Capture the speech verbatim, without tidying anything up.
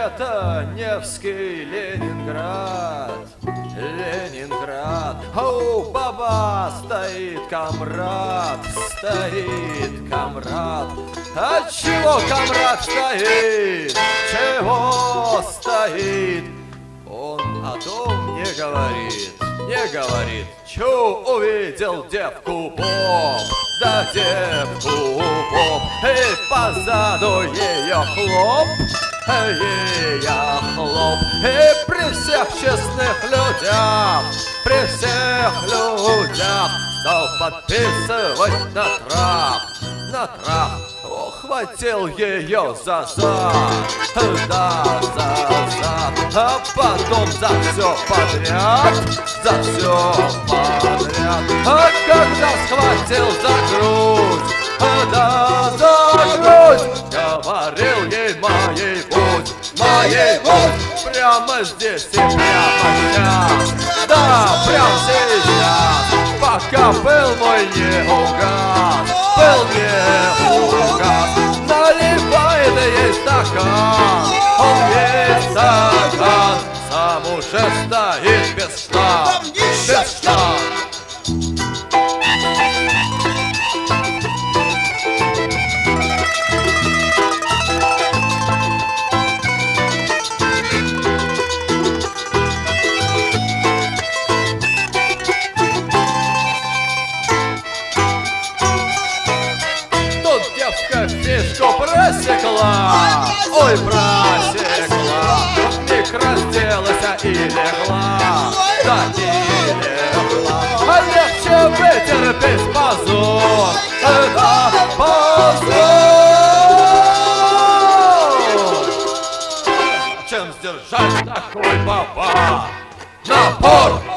это Невский Ленинград, Ленинград. Ау, баба, стоит комрад, стоит комрад. А чего комрад стоит? Чего стоит? Он о том не говорит, не говорит. Чу, увидел девку Боб, да девку Боб, и позаду ее хлоп, ее хлоп. И при всех честных людях, при всех людях стал подписывать на трап, на трап. Ухватил ее за зад, да, за зад, а потом за все подряд, за все подряд. А когда схватил за грудь, да, за грудь, говорил ей: моей будь, моей будь, прямо здесь и прямо сейчас, да, прямо сейчас, пока был мой не угас, был не угас. Наливает ей стакан, он ей стакан, сам уже стоит без штан, без штан. Фишку просекла, ой, просекла, вмиг разделась и легла, да и легла. А легче вытерпеть позор, это позор, чем сдержать такой баба напор.